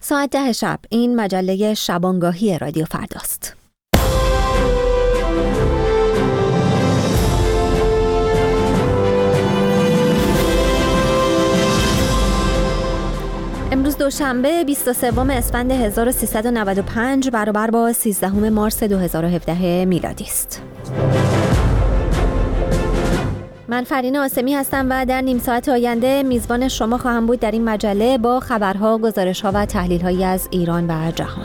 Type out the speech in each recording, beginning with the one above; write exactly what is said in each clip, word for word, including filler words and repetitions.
ساعت ده شب این مجله شبانگاهی رادیو فرداست. امروز دوشنبه بیست و سوم اسفند هزار و سیصد و نود و پنج برابر با سیزدهم مارس دو هزار و هفده میلادی است. من فرین آسمی هستم و در نیم ساعت آینده میزبان شما خواهم بود در این مجله با خبرها، گزارش‌ها و تحلیل‌هایی از ایران و جهان.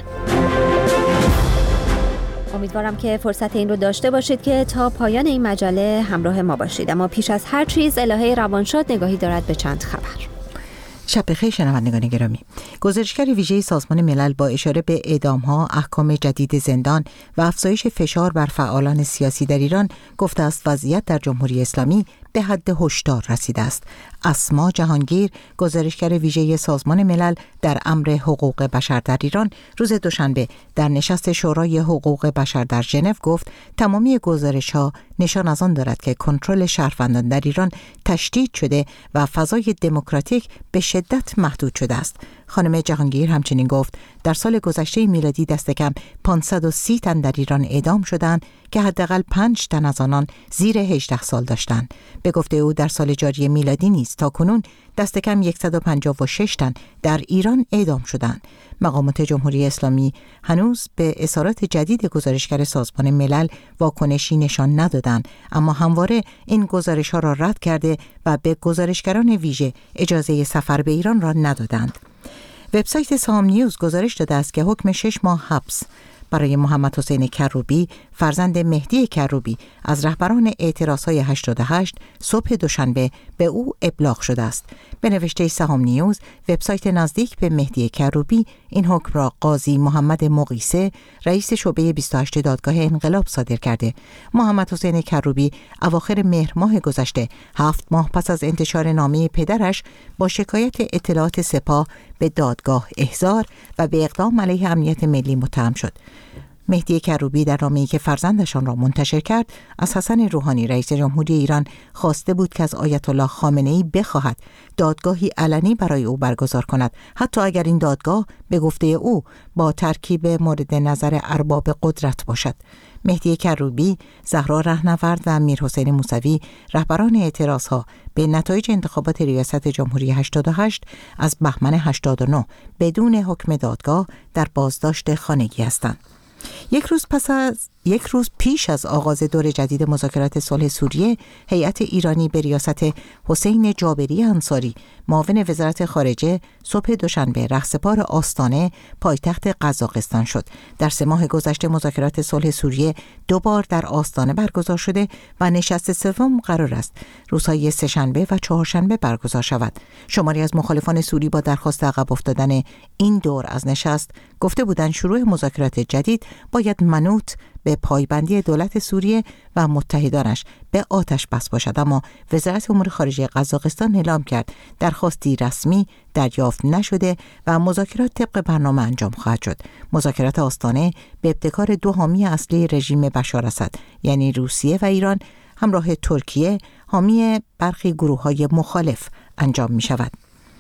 امیدوارم که فرصت این رو داشته باشید که تا پایان این مجله همراه ما باشید. اما پیش از هر چیز الهه روانشاد نگاهی دارد به چند خبر. شب بخیر شنوندگان گرامی. گزارشگر ویژه سازمان ملل با اشاره به اعدام‌ها، احکام جدید زندان و افزایش فشار بر فعالان سیاسی در ایران گفته است وضعیت در جمهوری اسلامی به حد هشدار رسیده است. اسما جهانگیر، گزارشگر ویژه سازمان ملل در امر حقوق بشر در ایران، روز دوشنبه در نشست شورای حقوق بشر در ژنو گفت تمامی گزارش‌ها نشان از آن دارد که کنترل شهروندان در ایران تشدید شده و فضای دموکراتیک به شدت محدود شده است. خانم جهانگیر همچنین گفت در سال گذشته میلادی دست کم پانصد و سی تن در ایران اعدام شدند که حداقل پنج تن از آنان زیر هجده سال داشتند. به گفته او در سال جاری میلادی نیز تاکنون دست کم صد و پنجاه و شش تن در ایران اعدام شدند. مقامات جمهوری اسلامی هنوز به اظهارات جدید گزارشگر سازمان ملل واکنشی نشان ندادند، اما همواره این گزارش‌ها را رد کرده و به گزارشگران ویژه اجازه سفر به ایران را ندادند. وبسایت سهام نیوز گزارش داده است که حکم شش ماه حبس برای محمد حسین کروبی، فرزند مهدی کروبی، از رهبران اعتراضهای هشتاد و هشت صبح دوشنبه به او ابلاغ شده است. به نوشته سهام نیوز، وبسایت نزدیک به مهدی کروبی این حکم را قاضی محمد مقیسه، رئیس شعبه بیست و هشت دادگاه انقلاب صادر کرده. محمد حسین کروبی اواخر مهر ماه گذشته، هفت ماه پس از انتشار نامه پدرش با شکایت اطلاعات سپاه به دادگاه احضار و به اقدام علیه امنیت ملی متهم شد. مهدی کروبی در نامه‌ای که فرزندشان را منتشر کرد از حسن روحانی رئیس جمهوری ایران خواسته بود که از آیت الله خامنه‌ای بخواهد دادگاهی علنی برای او برگزار کند، حتی اگر این دادگاه به گفته او با ترکیب مورد نظر ارباب قدرت باشد. مهدی کروبی، زهرا رهنورد و میرحسین موسوی، رهبران اعتراضها به نتایج انتخابات ریاست جمهوری هشتاد و هشت از بهمن هشتاد و نه بدون حکم دادگاه در بازداشت خانگی هستند. یک روز پس از یک روز پیش از آغاز دور جدید مذاکرات صلح سوریه، هیئت ایرانی به ریاست حسین جابری انصاری، معاون وزارت خارجه، صبح دوشنبه رهسپار آستانه پایتخت قزاقستان شد. در سه ماه گذشته مذاکرات صلح سوریه دو بار در آستانه برگزار شده و نشست سوم قرار است روزهای سه‌شنبه و چهارشنبه برگزار شود. شماری از مخالفان سوری با درخواست عقب افتادن این دور از نشست گفته بودند شروع مذاکرات جدید باید منوط به پایبندی دولت سوریه و متحدانش به آتش بس باشد، اما وزارت امور خارجه قزاقستان اعلام کرد درخواستی رسمی دریافت نشده و مذاکرات طبق برنامه انجام خواهد شد. مذاکرات آستانه به ابتکار دو حامی اصلی رژیم بشار اسد یعنی روسیه و ایران همراه ترکیه حامی برخی گروه‌های مخالف انجام می شود.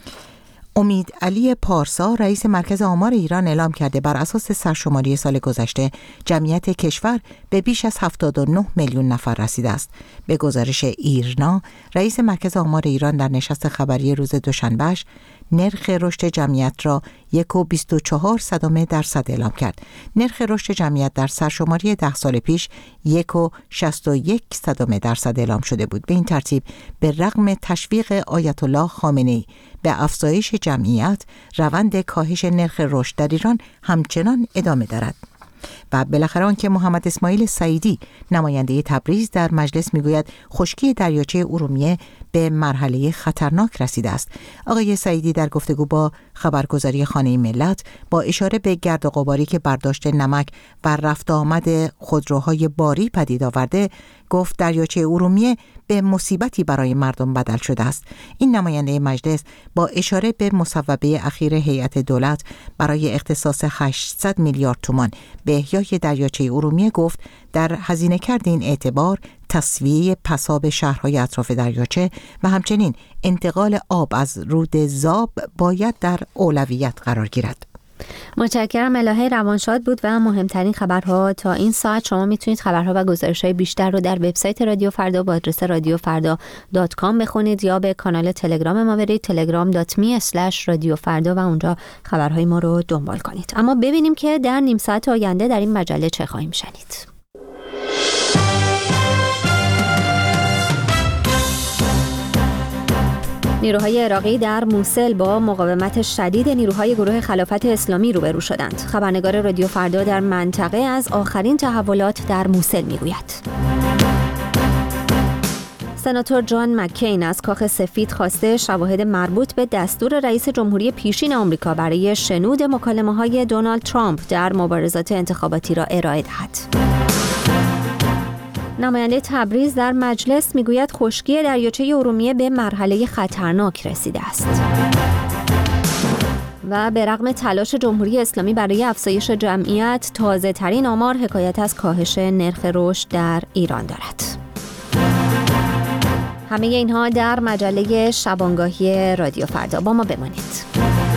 امید علی پارسا، رئیس مرکز آمار ایران، اعلام کرده بر اساس سرشماری سال گذشته جمعیت کشور به بیش از هفتاد و نه میلیون نفر رسیده است. به گزارش ایرنا، رئیس مرکز آمار ایران در نشست خبری روز دوشنبهش نرخ رشد جمعیت را یک و بیست و چهار صدم درصد اعلام کرد. نرخ رشد جمعیت در سرشماری ده سال پیش یک و شصت و یک صدم درصد اعلام شده بود. به این ترتیب به رغم تشویق آیت الله خامنه‌ای به افزایش جمعیت، روند کاهش نرخ رشد در ایران همچنان ادامه دارد. و بالاخره آنکه محمد اسماعیل سعیدی، نماینده تبریز، در مجلس میگوید خشکی دریاچه ارومیه به مرحله خطرناک رسیده است. آقای سعیدی در گفتگو با خبرگزاری خانه ملت با اشاره به گرد و غباری که برداشت نمک و رفت آمد خودروهای باری پدید آورده، گفت دریاچه ارومیه به مصیبتی برای مردم بدل شده است. این نماینده مجلس با اشاره به مصوبه اخیر هیئت دولت برای اختصاص هشتصد میلیارد تومان به احیای دریاچه ارومیه گفت در هزینه کرد این اعتبار تسویه پساب شهرهای اطراف دریاچه و همچنین انتقال آب از رود زاب باید در اولویت قرار گیرد. متشکرم. الهه روانشاد بود و مهمترین خبرها تا این ساعت. شما میتونید خبرها و گزارش‌های بیشتر رو در وبسایت رادیو فردا با آدرس رادیو فردا دات کام بخونید یا به کانال تلگرام ما برید تلگرام دات می اسلش رادیو فردا و اونجا خبرهای ما رو دنبال کنید. اما ببینیم که در نیم ساعت آینده در این مجله چه خواهیم شنید. نیروهای عراقی در موصل با مقاومت شدید نیروهای گروه خلافت اسلامی روبرو شدند. خبرنگار رادیو فردا در منطقه از آخرین تحولات در موصل میگوید. سناتور جان مکین از کاخ سفید خواسته شواهد مربوط به دستور رئیس جمهوری پیشین آمریکا برای شنود مکالمه‌های دونالد ترامپ در مبارزات انتخاباتی را ارائه دهد. نماینده تبریز در مجلس میگوید خشکی دریاچه ارومیه به مرحله خطرناک رسیده است. و به رغم تلاش جمهوری اسلامی برای افزایش جمعیت، تازه ترین آمار حکایت از کاهش نرخ رشد در ایران دارد. همه اینها در مجله شبانگاهی رادیو فردا. با ما بمانید.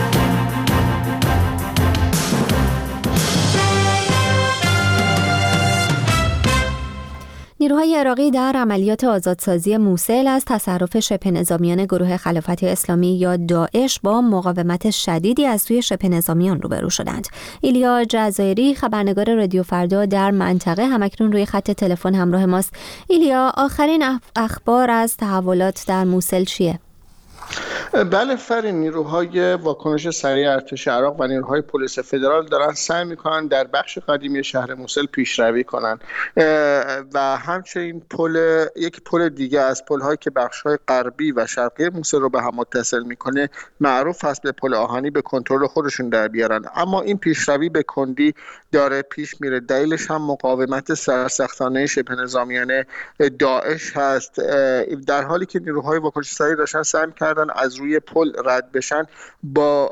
نیروهای عراقی در عملیات آزادسازی موصل از تصرف شبه نظامیان گروه خلافت اسلامی یا داعش با مقاومت شدیدی از سوی شبه نظامیان روبرو شدند. ایلیا جزایری خبرنگار رادیو فردا در منطقه همکنون روی خط تلفن همراه ماست. ایلیا، آخرین اخبار از تحولات در موصل چیه؟ بله فرین، نیروهای واکنش سریع ارتش عراق و نیروهای پلیس فدرال دارن سعی میکنن در بخش قدیمی شهر موصل پیشروی کنن و همچنین پل یک پل دیگه از پل‌هایی که بخش‌های غربی و شرقی موصل رو به هم متصل میکنه معروف هست به پل آهنی به کنترل خودشون در بیارن. اما این پیشروی به کندی داره پیش میره. دلیلش هم مقاومت سرسختانه شبه نظامیان داعش هست. در حالی که نیروهای واکنش سریع داشتن سعی می‌کردن از روی پل رد بشن، با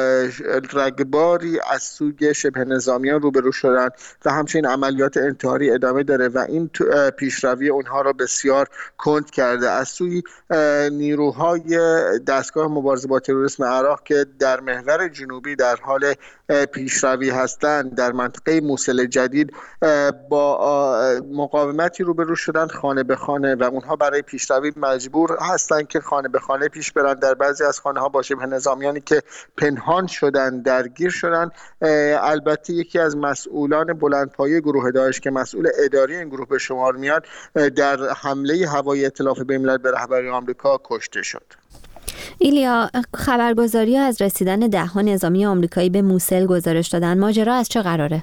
رگباری از سوی شبه نظامیان روبرو شدن و همچنین عملیات انتحاری ادامه داره و این پیشروی اونها را بسیار کند کرده. از سوی نیروهای دستگاه مبارزه با تروریسم عراق که در محور جنوبی در حال پیشروی هستند، در منطقه موصل جدید با مقاومتی روبرو شدن خانه به خانه و اونها برای پیشروی مجبور هستند که خانه به خانه پیش برن. در بعضی از خانه ها با شبه نظامیانی که پنهان شدن درگیر شدن. البته یکی از مسئولان بلندپایه گروه داعش که مسئول اداری این گروه به شمار میاد، در حمله هوایی ائتلاف بین‌الملل به رهبری آمریکا کشته شد. ایلیا، خبرگزاری از رسیدن ده‌ها نظامی آمریکایی به موصل گزارش دادن. ماجرا از چه قراره؟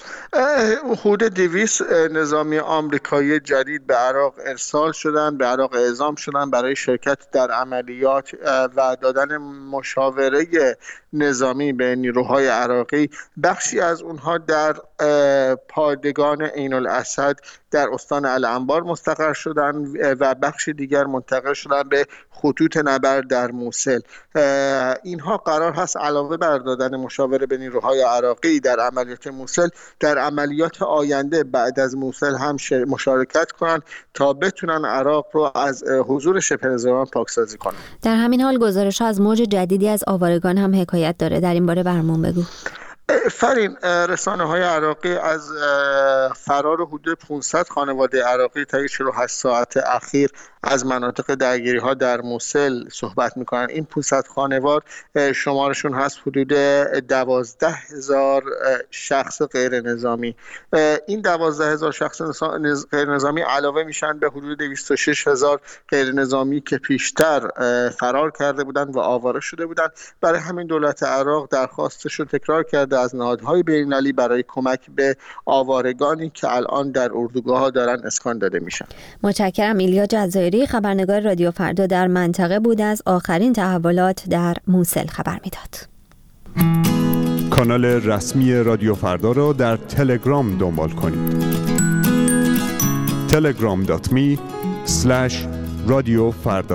حدود دویست نظامی آمریکایی جدید به عراق ارسال شدن، به عراق اعزام شدن برای شرکت در عملیات و دادن مشاوره نظامی به نیروهای عراقی. بخشی از اونها در پادگان عین الاسد در استان الانبار مستقر شدن و بخش دیگر منتقل شدن به خطوط نبرد در موصل. اینها قرار هست علاوه بر دادن مشاوره به نیروهای عراقی در عملیات موصل، در عملیات آینده بعد از موصل هم مشارکت کنند تا بتونن عراق رو از حضور شبه نظامیان پاکسازی کنند. در همین حال گزارش از موج جدیدی از آوارگان هم حکایت داره. در این باره برامون بگو. فرین، رسانه‌های عراقی از فرار حدود پانصد خانواده عراقی طی چهل و هشت ساعت اخیر از مناطق درگیری‌ها در موصل صحبت می‌کنن. این پانصد خانوار شمارشون هست حدود دوازده هزار شخص غیر نظامی. این دوازده هزار شخص غیر نظامی علاوه میشن به حدود دویست و شش هزار غیر نظامی که پیشتر فرار کرده بودن و آواره شده بودن. برای همین دولت عراق درخواستش رو تکرار کرده از نهادهای بین‌المللی برای کمک به آوارگانی که الان در اردوگاه‌ها دارن اسکان داده میشن. متشکرم. ایلیا جزایری خبرنگار رادیو فردا در منطقه بود، از آخرین تحولات در موصل خبر میداد. کانال رسمی رادیو فردا را در تلگرام دنبال کنید. تلگرام دات می اسلش رادیو فردا.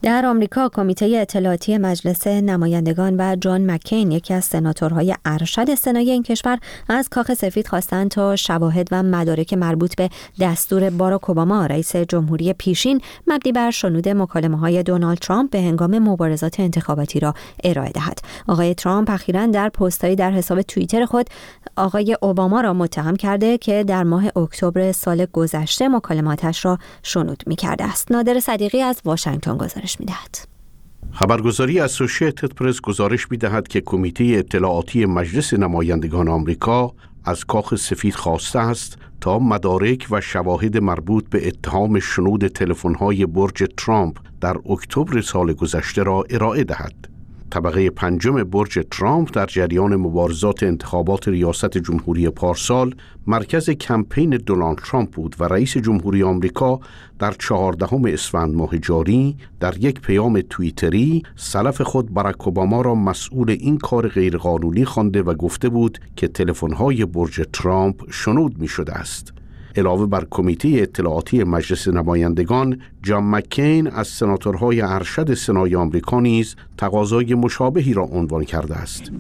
در آمریکا کمیته اطلاعاتی مجلس نمایندگان و جان مکین، یکی از سناتورهای ارشد سنای این کشور، از کاخ سفید خواستند تا شواهد و مدارک مربوط به دستور باراک اوباما رئیس جمهوری پیشین مبنی بر شنود مکالمه‌های دونالد ترامپ به هنگام مبارزات انتخاباتی را ارائه دهد. آقای ترامپ اخیراً در پست‌هایی در حساب توییتر خود آقای اوباما را متهم کرده که در ماه اکتبر سال گذشته مکالماتش را شنود می‌کرده است. نادر صدیقی از واشنگتن گزارش می‌دهد. خبرگزاری اسوسییتد پرس گزارش می‌دهد که کمیته اطلاعاتی مجلس نمایندگان آمریکا از کاخ سفید خواسته است تا مدارک و شواهد مربوط به اتهام شنود تلفن‌های برج ترامپ در اکتبر سال گذشته را ارائه دهد. طبقه پنجم برج ترامپ در جریان مبارزات انتخابات ریاست جمهوری پارسال مرکز کمپین دونالد ترامپ بود و رئیس جمهوری آمریکا در چهاردهم اسفند ماه جاری در یک پیام توییتری سلف خود باراک اوباما را مسئول این کار غیرقانونی خوانده و گفته بود که تلفن‌های برج ترامپ شنود می‌شده است. علاوه بر کمیته اطلاعاتی مجلس نمایندگان، جان مکین از سناتورهای ارشد سنای آمریکا نیز تقاضای مشابهی را عنوان کرده است.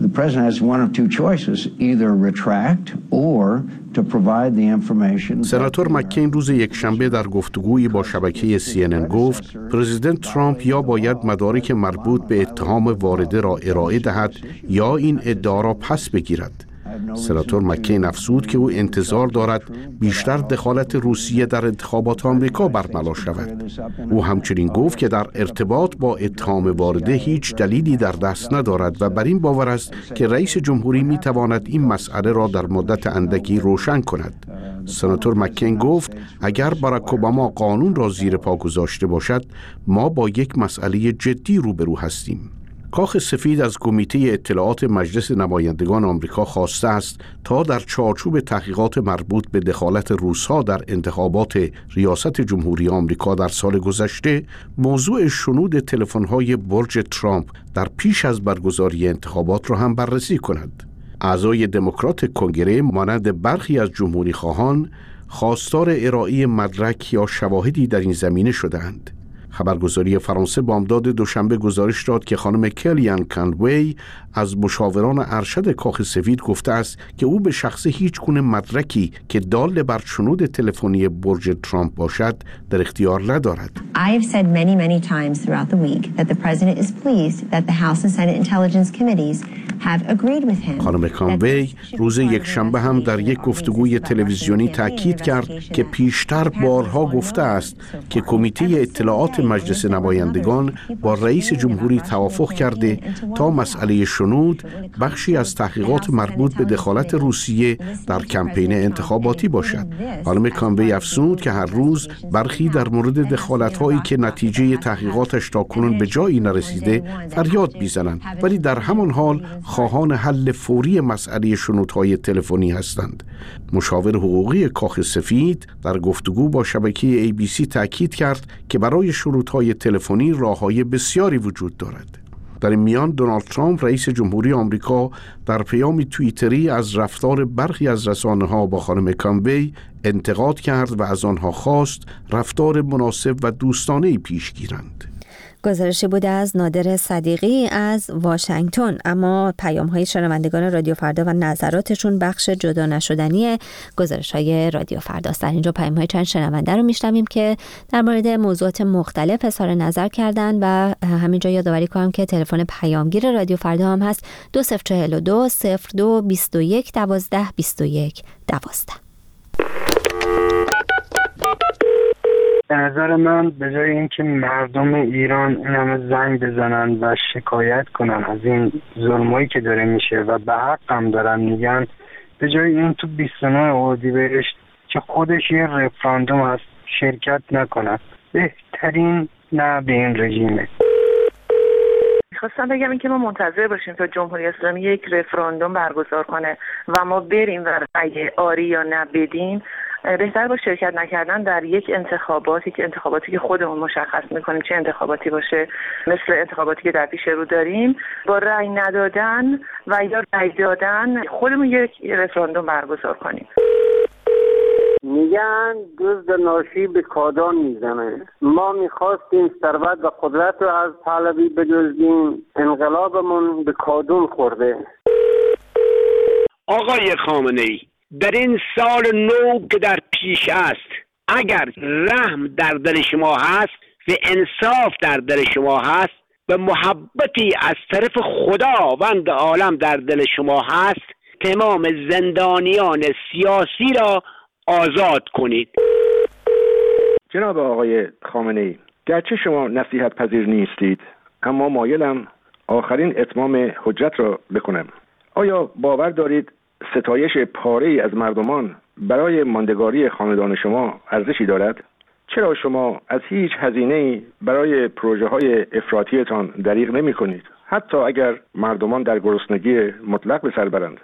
سناتور مکین روز یکشنبه در گفتگویی با شبکه سی ان ان گفت پرزیدنت ترامپ یا باید مدارک مربوط به اتهام وارده را ارائه دهد یا این ادعا را پس بگیرد. سناتور مکین افزود که او انتظار دارد بیشتر دخالت روسیه در انتخابات آمریکا برملا شود. او همچنین گفت که در ارتباط با اتهام وارده هیچ دلیلی در دست ندارد و بر این باور است که رئیس جمهوری می تواند این مسئله را در مدت اندکی روشن کند. سناتور مکین گفت اگر باراک اوباما قانون را زیر پا گذاشته باشد، ما با یک مسئله جدی روبرو هستیم. کاخ سفید از کمیته اطلاعات مجلس نمایندگان آمریکا خواسته است تا در چارچوب تحقیقات مربوط به دخالت روس‌ها در انتخابات ریاست جمهوری آمریکا در سال گذشته موضوع شنود تلفن‌های برج ترامپ در پیش از برگزاری انتخابات را هم بررسی کند. اعضای دموکرات کنگره مانند برخی از جمهوری خواهان خواستار ارائه مدرک یا شواهدی در این زمینه شدند. خبرگزاری فرانسه بامداد دوشنبه گزارش داد که خانم کلیان کانوی از مشاوران ارشد کاخ سفید گفته است که او به شخص هیچ گونه مدرکی که دال بر شنود تلفنی برج ترامپ باشد در اختیار ندارد. I have said many many times throughout the week that the president is pleased that the House and Senate Intelligence Committees have agreed with him. خانم کانوی روز یکشنبه هم در یک گفتگوی تلویزیونی تاکید کرد که پیشتر بارها گفته است که کمیته اطلاعات مجلس نمایندگان با رئیس جمهوری توافق کرده تا مسئله شنود بخشی از تحقیقات مربوط به دخالت روسیه در کمپین انتخاباتی باشد. خانم کانوی افزود که هر روز برخی در مورد دخالت‌هایی که نتیجه تحقیقاتش تاکنون به جایی نرسیده فریاد می‌زنند، ولی در همان حال خواهان حل فوری مسئله شنودهای تلفنی هستند. مشاور حقوقی کاخ سفید در گفتگو با شبکه ای بی سی تاکید کرد که برای شنودهای تلفنی راه‌های بسیاری وجود دارد. در این میان دونالد ترامپ رئیس جمهوری آمریکا در پیام توییتری از رفتار برخی از رسانه‌ها با خانم کانوی انتقاد کرد و از آنها خواست رفتار مناسب و دوستانه‌ای پیش گیرند. گزارشی بود از نادر صدیقی از واشنگتن. اما پیام‌های شنوندگان رادیو فردا و نظراتشون بخش جدا نشدنی گزارش‌های رادیو فرداست. در اینجا پیام‌های چند شنونده رو میشنویم که در مورد موضوعات مختلف اظهار نظر کردن و همینجا یادآوری کنم که تلفن پیامگیر رادیو فردا هم هست دو صفر چهل و دو صفر دو بیست و یک دوازده بیست و یک دوازده. به نظر من به جای اینکه مردم ایران این همه زنگ بزنن و شکایت کنن از این ظلمایی که داره میشه و به حق هم دارن میگن، به جای این تو بیست و نه اردیبهشت که خودش یه رفراندوم هست شرکت نکنن، بهترین نه به این رژیمه. خواستم بگم این که ما منتظر باشیم تا جمهوری اسلامی یک رفراندوم برگزار کنه و ما بریم و رأی آری یا نه بدیم، بهتر با شرکت نکردن در یک انتخاباتی که انتخاباتی که خودمون مشخص میکنیم چه انتخاباتی باشه، مثل انتخاباتی که در پیش رو داریم، با رأی ندادن و یا رأی دادن خودمون یک رفراندوم برگزار کنیم. میگن دزد ناشی به کادان میزنه. ما میخواستیم ثروت و قدرت رو از پهلوی بدزدیم، انقلابمون به کادون خورده. آقای خامنه‌ای، در این سال نو که در پیش است، اگر رحم در دل شما هست و انصاف در دل شما هست و محبتی از طرف خداوند عالم در دل شما هست، تمام زندانیان سیاسی را آزاد کنید. جناب آقای خامنه‌ای، گرچه شما نصیحت پذیر نیستید، اما مایلم آخرین اتمام حجت را بکنم. آیا باور دارید ستایش پاره‌ای از مردمان برای ماندگاری خاندان شما ارزشی دارد؟ چرا شما از هیچ هزینه‌ای برای پروژه‌های افراطیتان دریغ نمی‌کنید، حتی اگر مردمان در گرسنگی مطلق به سر برند؟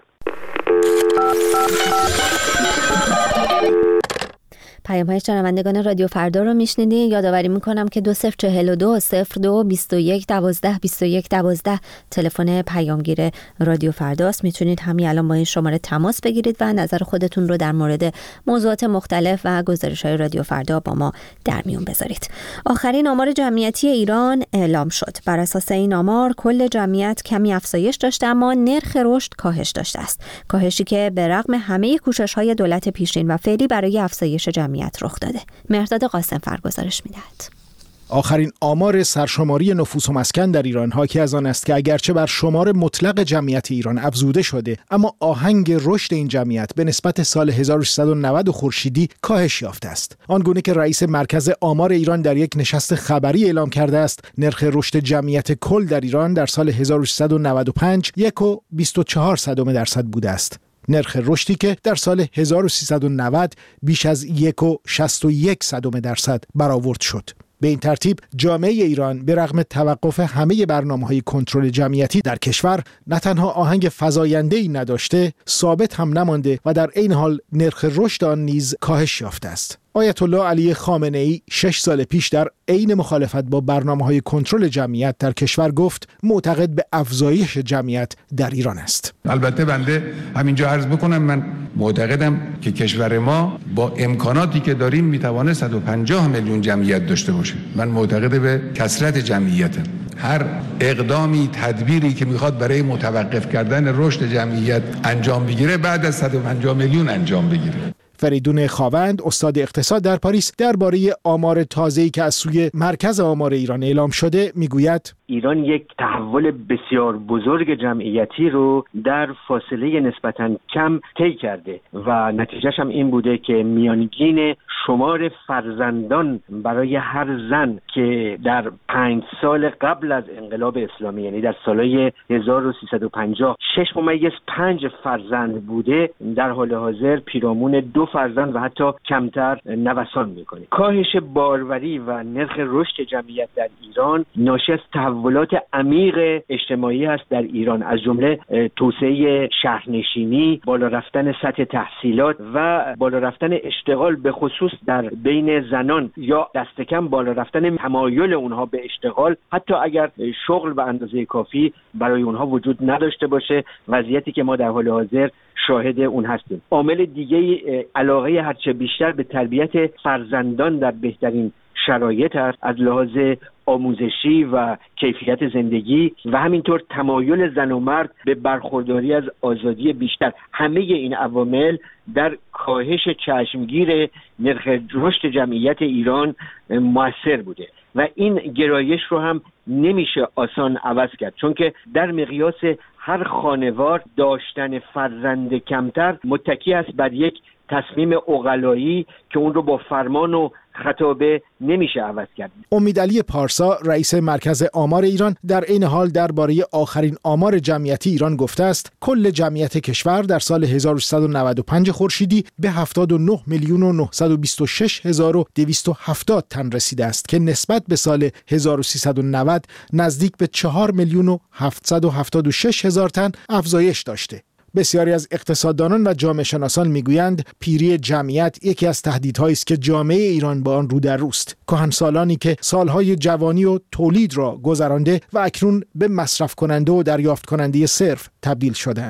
پیام های شنوندگان رادیو فردا رو میشنیدین. یادآوری میکنم که دو صفر چهل و دو صفر دو بیست و یک دوازده بیست و یک دوازده تلفن پیامگیر رادیو فرداست. میتونید همین الان با این شماره تماس بگیرید و نظر خودتون رو در مورد موضوعات مختلف و گزارش های رادیو فردا با ما در میون بذارید. آخرین آمار جمعیتی ایران اعلام شد. بر اساس این آمار کل جمعیت کمی افزایش داشته، اما نرخ رشد کاهش داشته است. کاهشی که به رغم همه کوشش های دولت پیشین و فعلی برای افزایش جمعیت رخ داده. مهرداد قاسم فرگزارش میدهد. آخرین آمار سرشماری نفوس و مسکن در ایران حاکی از آن است که اگرچه بر شمار مطلق جمعیت ایران افزوده شده، اما آهنگ رشد این جمعیت به نسبت سال هزار و سیصد و نود خورشیدی کاهش یافته است. آنگونه که رئیس مرکز آمار ایران در یک نشست خبری اعلام کرده است، نرخ رشد جمعیت کل در ایران در سال هزار و سیصد و نود و پنج یک و بیست و چهار صدم درصد بوده است. نرخ رشدی که در سال هزار و سیصد و نود بیش از یک و شصت و یک صدم درصد برآورد شد. به این ترتیب جامعه ایران به رغم توقف همه برنامه‌های کنترل جمعیتی در کشور نه تنها آهنگ فزاینده‌ای نداشته، ثابت هم نمانده و در عین حال نرخ رشد آن نیز کاهش یافته است. آیت الله علی خامنه‌ای شش سال پیش در عین مخالفت با برنامه‌های کنترل جمعیت در کشور گفت معتقد به افزایش جمعیت در ایران است. البته بنده همینجا عرض بکنم من معتقدم که کشور ما با امکاناتی که داریم میتوانه صد و پنجاه میلیون جمعیت داشته باشه. من معتقد به کثرت جمعیتم. هر اقدامی تدبیری که میخواد برای متوقف کردن رشد جمعیت انجام بگیره بعد از صد و پنجاه میلیون انجام بگیره. فریدون خاوند استاد اقتصاد در پاریس درباره آمار تازه‌ای که از سوی مرکز آمار ایران اعلام شده میگوید ایران یک تحول بسیار بزرگ جمعیتی رو در فاصله نسبتاً کم طی کرده و نتیجهش هم این بوده که میانگین شمار فرزندان برای هر زن که در پنج سال قبل از انقلاب اسلامی، یعنی در سالهای هزار و سیصد و پنجاه شش ممیز پنج فرزند بوده، در حال حاضر پیرامون دو فرزند و حتی کمتر نوسان میکنه. کاهش باروری و نرخ رشد جمعیت در ایران ناشی از تحولات عمیق اجتماعی است در ایران، از جمله توسعه شهرنشینی، بالا رفتن سطح تحصیلات و بالا رفتن اشتغال به خصوص در بین زنان یا دست کم بالا رفتن تمایل اونها به اشتغال، حتی اگر شغل به اندازه کافی برای اونها وجود نداشته باشه، وضعیتی که ما در حال حاضر شاهد اون هستیم. عامل دیگه علاقه هرچه بیشتر به تربیت فرزندان در بهترین شرایط است، از لحاظ آموزشی و کیفیت زندگی و همینطور تمایل زن و مرد به برخورداری از آزادی بیشتر. همه این عوامل در کاهش چشمگیر نرخ رشد جمعیت ایران مؤثر بوده و این گرایش رو هم نمیشه آسان عوض کرد، چون که در مقیاس هر خانوار داشتن فرزند کمتر متکی است بر یک تصمیم عقلایی که اون رو با فرمان و خطابه نمیشه عوض کرد. امیدعلی پارسا رئیس مرکز آمار ایران در این حال درباره آخرین آمار جمعیتی ایران گفته است کل جمعیت کشور در سال هزار و سیصد و نود و پنج خورشیدی به هفتاد و نه میلیون و نهصد و بیست و شش هزار و دویست و هفتاد تن رسیده است که نسبت به سال هزار و سیصد و نود نزدیک به چهار میلیون و هفتصد و هفتاد و شش هزار تن افزایش داشته. بسیاری از اقتصاددانان و جامعه شناسان میگویند پیری جمعیت یکی از تهدیدهایی است که جامعه ایران با آن رو در روست. کهنسالانی که سالهای جوانی و تولید را گذرانده و اکنون به مصرف کننده و دریافت کننده صرف تبدیل شدند.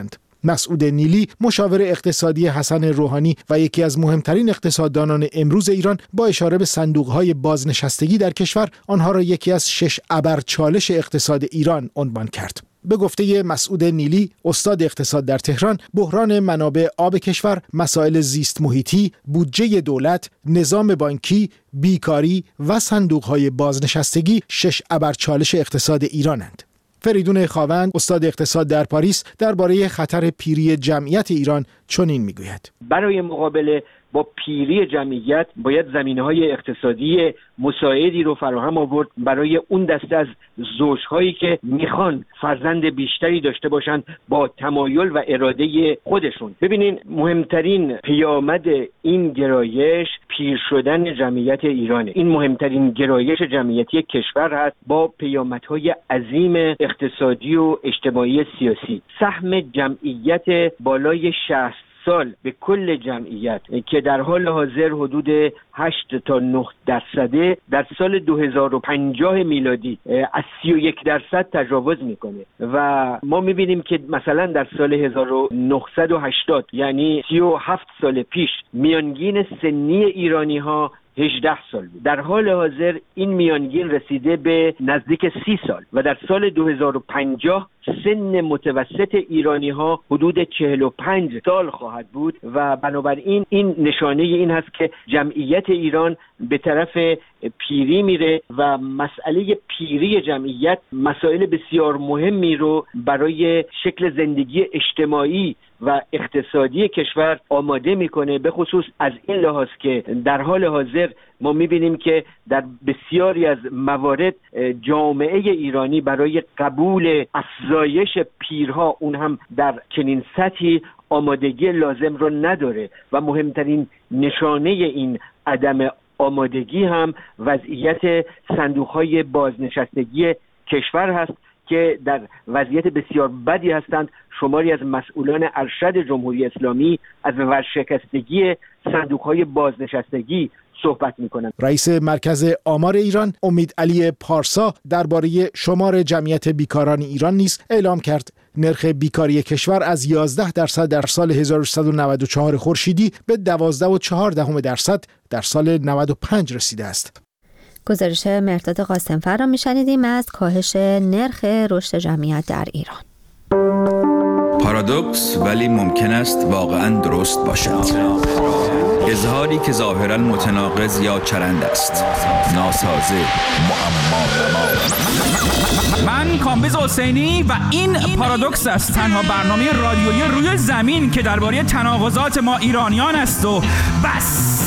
مسعود نیلی مشاور اقتصادی حسن روحانی و یکی از مهمترین اقتصاددانان امروز ایران با اشاره به صندوق‌های بازنشستگی در کشور آنها را یکی از شش ابرچالش اقتصاد ایران عنوان کرد. به گفته مسعود نیلی، استاد اقتصاد در تهران، بحران منابع آب کشور، مسائل زیست محیطی، بودجه دولت، نظام بانکی، بیکاری و صندوق‌های بازنشستگی شش ابرچالش اقتصاد ایرانند. فریدون خاوند، استاد اقتصاد در پاریس، درباره خطر پیری جمعیت ایران چنین میگوید: برای مقابله با پیری جمعیت باید زمینه‌های اقتصادی مساعدی رو فراهم آورد برای اون دسته از زوج‌هایی که میخوان فرزند بیشتری داشته باشند با تمایل و اراده خودشون. ببینین، مهمترین پیامد این گرایش پیر شدن جمعیت ایرانه. این مهمترین گرایش جمعیتی کشور هست با پیامدهای عظیم اقتصادی و اجتماعی سیاسی. سهم جمعیت بالای شصت سال به کل جمعیت که در حال حاضر حدود هشت تا نه درصده، در سال دو هزار و پنجاه میلادی از سی و یک درصد تجاوز میکنه و ما میبینیم که مثلا در سال هزار و نهصد و هشتاد، یعنی سی و هفت سال پیش، میانگین سنی ایرانی ها هجده سال بود. در حال حاضر این میانگین رسیده به نزدیک سی سال و در سال دو هزار و پنجاه سن متوسط ایرانی ها حدود چهل و پنج سال خواهد بود و بنابراین این نشانه این هست که جمعیت ایران به طرف پیری میره و مسئله پیری جمعیت مسائل بسیار مهمی رو برای شکل زندگی اجتماعی و اقتصادی کشور آماده میکنه، به خصوص از این لحاظ که در حال حاضر ما میبینیم که در بسیاری از موارد جامعه ایرانی برای قبول افزایش پیرها، اون هم در چنین سطحی، آمادگی لازم رو نداره و مهمترین نشانه این عدم آمادگی هم وضعیت صندوق‌های بازنشستگی کشور هست که در وضعیت بسیار بدی هستند. شماری از مسئولان ارشد جمهوری اسلامی از ورشکستگی صندوق‌های بازنشستگی صحبت می‌کنند. رئیس مرکز آمار ایران امید علی پارسا درباره شمار جمعیت بیکاران ایران نیز اعلام کرد نرخ بیکاری کشور از یازده درصد در سال هزار و سیصد و نود و چهار خورشیدی به دوازده و چهار دهم درصد در سال نود و پنج رسیده است. گزارش مرداد قاسمفر را می‌شنیدیم از کاهش نرخ رشد جمعیت در ایران. پارادوکس ولی ممکن است واقعاً درست باشد. اظهاری که ظاهراً متناقض یا چرند است، ناسازه، معما. من کامبیز حسینی و این پارادوکس است، تنها برنامه رادیویی روی زمین که درباره تناقضات ما ایرانیان است و بس.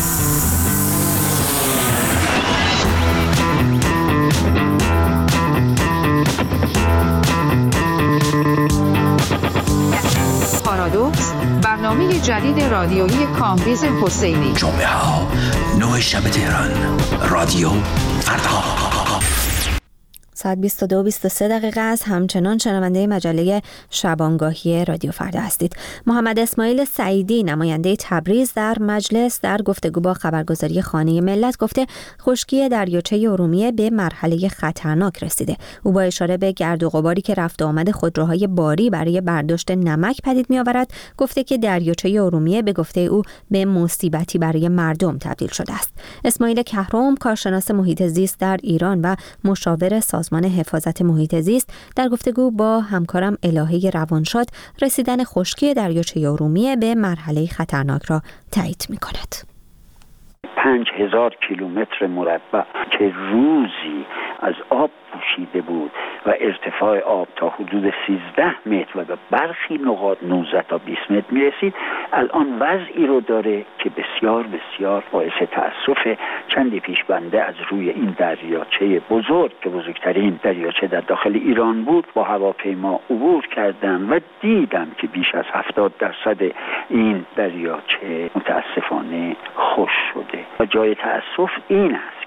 پارادوکس، برنامه جدید رادیویی کامبیز حسینی. جمعه ها نه شب تهران، رادیو فردا. ساعت بیست و دو و بیست و سه دقیقه است. همچنان شنونده مجله شبانگاهی رادیو فردا هستید. محمد اسماعیل سعیدی، نماینده تبریز در مجلس، در گفتگو با خبرگزاری خانه ملت گفته خشکی دریاچه ارومیه به مرحله خطرناک رسیده. او با اشاره به گرد و غباری که رفت آمد خودروهای باری برای برداشت نمک پدید می‌آورد، گفته که دریاچه ارومیه به گفته او به مصیبتی برای مردم تبدیل شده است. اسماعیل کهرم، کارشناس محیط زیست در ایران و مشاور سازمان حفاظت محیط زیست، در گفتگو با همکارم الهه روانشاد رسیدن خشکی دریاچه ارومیه به مرحله خطرناک را تایید می‌کند. پنج هزار کیلومتر مربع که روزی از آب پوشیده بود و ارتفاع آب تا حدود سیزده متر و به برخی نقاط نوزده تا بیست متر میرسید، الان وضعی رو داره که بسیار بسیار باعث تأسف. چندی پیش بنده از روی این دریاچه بزرگ که بزرگترین دریاچه در داخل ایران بود با هواپیما عبور کردم و دیدم که بیش از هفتاد درصد این دریاچه متاسفانه خشک شده و جای تأسف این است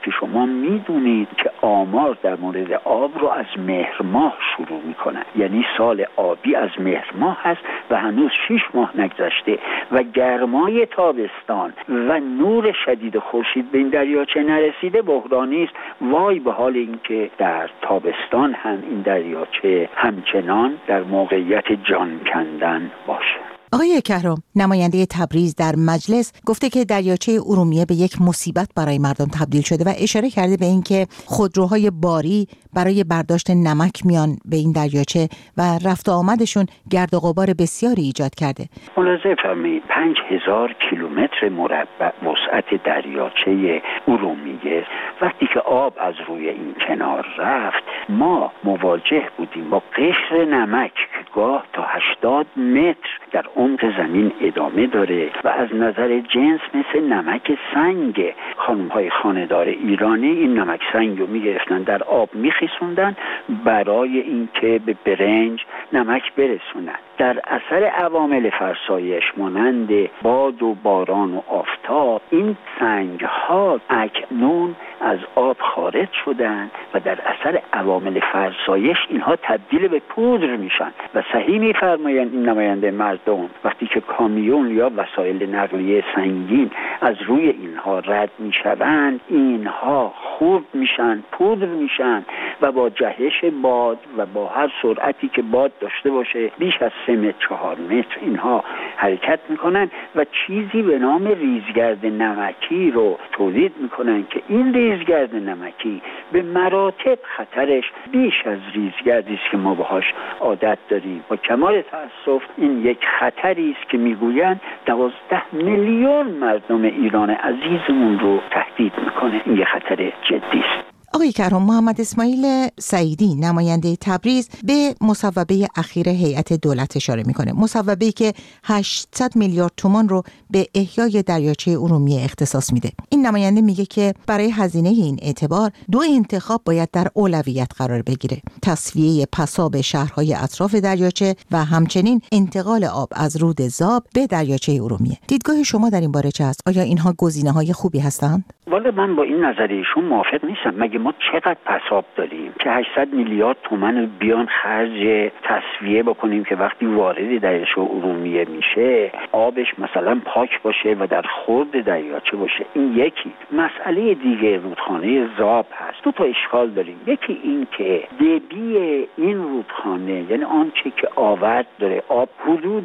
که شما میدونید که آمار در مورد آب رو از مهر ماه شروع میکنن، یعنی سال آبی از مهر ماه هست و هنوز شش ماه نگذشته و گرمای تابستان و نور شدید خورشید به این دریاچه نرسیده بحرانی است. وای به حال اینکه در تابستان هم این دریاچه همچنان در موقعیت جان کندن باشه. آقای کهرم، نماینده تبریز در مجلس گفته که دریاچه ارومیه به یک مصیبت برای مردم تبدیل شده و اشاره کرده به اینکه خودروهای باری برای برداشت نمک میان به این دریاچه و رفت و آمدشون گرد و غبار بسیاری ایجاد کرده. ملاحظه فرمایید پنج هزار کیلومتر مربع وسعت دریاچه ارومیه، وقتی که آب از روی این کنار رفت ما مواجه بودیم با قشر نمک که گاه تا هشتاد متر در عمق زمین ادامه داره و از نظر جنس مثل نمک سنگ. خانم‌های خانه‌دار ایرانی این نمک سنگ رو می‌گرفتن در آب می‌خیسوندن برای اینکه به برنج نمک برسونن. در اثر عوامل فرسایش مانند باد و باران و آفتاب این سنگ‌ها اکنون از آب خارج شدن و در اثر عوامل فرسایش اینها تبدیل به پودر میشن و صحیح می‌فرمایند این نماینده مردم وقتی که کامیون یا وسایل نقلیه سنگین از روی اینها رد میشوند اینها خورد میشن، پودر میشن و با جهش باد و با هر سرعتی که باد داشته باشه بیش از سه متر چهار متر اینها حرکت میکنن و چیزی به نام ریزگرد نمکی رو تولید میکنن که این ریزگرد نمکی به مراتب خطرش بیش از ریزگردی است که ما باهاش عادت داریم. با کمال تأسف این یک خطری است که میگویند دوازده میلیون مردم ایران عزیزمون رو تهدید میکنه. این یک خطر جدی است. آقای کهرم، محمد اسماعیل سعیدی نماینده تبریز به مصوبه اخیر هیئت دولت اشاره میکنه، مصوبه‌ای که هشتصد میلیارد تومان رو به احیای دریاچه ارومیه اختصاص میده. این نماینده میگه که برای هزینه این اعتبار دو انتخاب باید در اولویت قرار بگیره: تصفیه پساب شهرهای اطراف دریاچه و همچنین انتقال آب از رود زاب به دریاچه ارومیه. دیدگاه شما در این باره چه است؟ آیا اینها گزینه‌های خوبی هستند؟ والا من با این نظریشون موافق نیستم. مگه ما چقدر پساب داریم که هشتصد میلیارد تومان بیان خرج تصفیه بکنیم که وقتی وارد دریاچه ارومیه میشه آبش مثلا پاک باشه و در خورد دریاچه باشه؟ این یکی. مسئله دیگه رودخانه زاب هست. دو تا اشکال داریم. یکی این که دبی این رودخانه یعنی آنچه که آورد داره آب حدود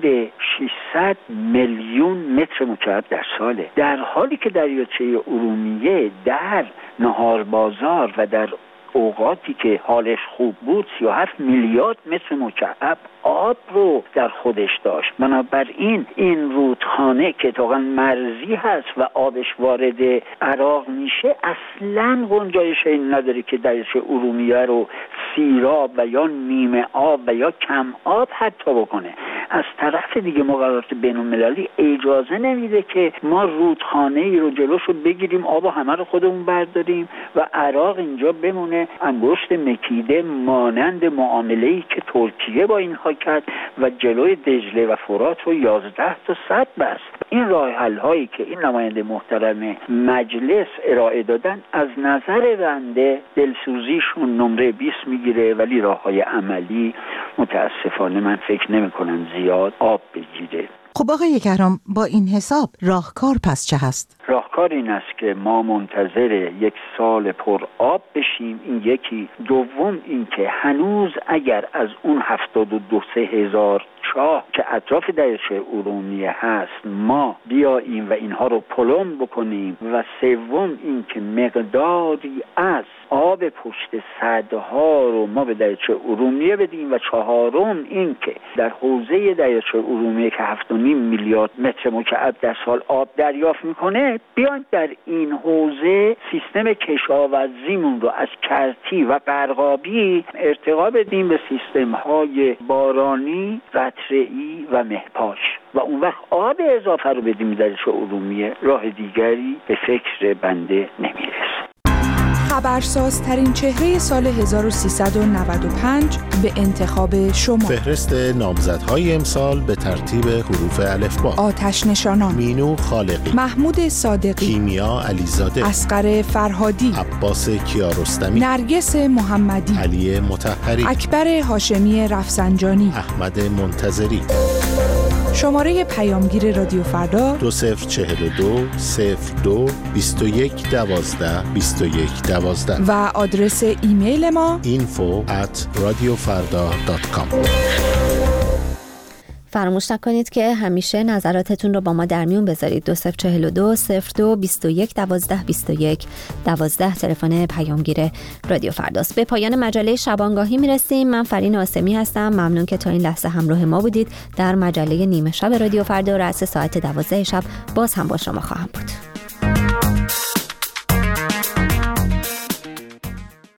ششصد میلیون متر مکعب در ساله، در حالی که دریاچه ارومیه در نهار بازار و در اوقاتی که حالش خوب بود سی و هفت میلیارد متر مکعب آب رو در خودش داشت. بنابراین این رودخانه که اتفاقاً مرزی هست و آبش وارد عراق میشه اصلاً گنجایش این نداره که دریاچه ارومیه رو سیراب و یا نیمه آب و یا کم آب حتی بکنه. از طرف دیگه مقررات بین‌المللی اجازه نمیده که ما رودخانه ای رو جلوشو بگیریم آب و همه رو خودمون برداریم و عراق اینجا بمونه انگشت مکیده مانند معامله‌ای که ترکیه با اینها کرد و جلوی دجله و فرات رو یازده تا سد بست. این راه حل هایی که این نماینده محترم مجلس ارائه دادن از نظر بنده دلسوزیشون نمره بیست میگیره، ولی راه های عملی متاسفانه من فکر نمی کنم زیاد آب بگیره. خب آقای کهرم، با این حساب راهکار پس چه هست؟ راهکار این است که ما منتظر یک سال پر آب بشیم. این یکی. دوم این که هنوز اگر از اون هفتاد و دو سه هزار چاه که اطراف دریاچه ارومیه هست ما بیاییم و اینها رو پلم بکنیم و سوم این که مقداری از آب پشت سدها رو ما به دریاچه ارومیه بدیم و چهارم این که در حوزه دریاچه ارومیه که هفت و نیم میلیارد متر مکعب در سال آب دریافت میکنه بیایم در این حوزه سیستم کشاورزیمون رو از کرتی و قرقابی ارتقا بدیم به سیستم های بارانی، قطره‌ای و مهپاش و اون وقت آب اضافه رو بدیم دریاچه ارومیه. راه دیگری به فکر بنده نمیرسه. خبرسازترین چهره سال هزار و سیصد و نود و پنج به انتخاب شما. فهرست نامزدهای امسال به ترتیب حروف الفبا: آتش نشانان، مینو خالقی، محمود صادقی، کیمیا علیزاده، اصغر فرهادی، عباس کیارستمی، نرگس محمدی، علی مطهری، اکبر هاشمی رفسنجانی، احمد منتظری. شماره پیامگیر رادیو فردا دو صفر چهل و دو صفر دو بیست و یک دوازده بیست و یک دوازده و آدرس ایمیل ما اینفو ات رادیو فردا دات کام. فراموش نکنید که همیشه نظراتتون رو با ما در میون بذارید. دو صفر چهل و دو صفر دو بیست و یک دوازده بیست و یک دوازده تلفن پیامگیر رادیو فرداست. به پایان مجله شبانگاهی میرسیم. من فرین آسمی هستم. ممنون که تا این لحظه همراه ما بودید. در مجله نیمه شب رادیو فردا رأس ساعت دوازده شب باز هم با شما خواهم بود.